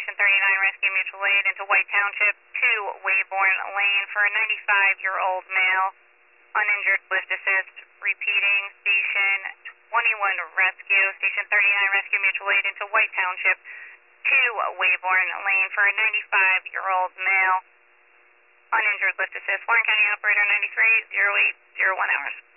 Station 39 Rescue Mutual Aid into White Township to Wayborn Lane for a 95-year-old male. Uninjured, lift assist. Repeating, Station 21 Rescue, Station 39 Rescue Mutual Aid into White Township to Wayborn Lane for a 95-year-old male. Uninjured, lift assist. Warren County Operator 930801 hours.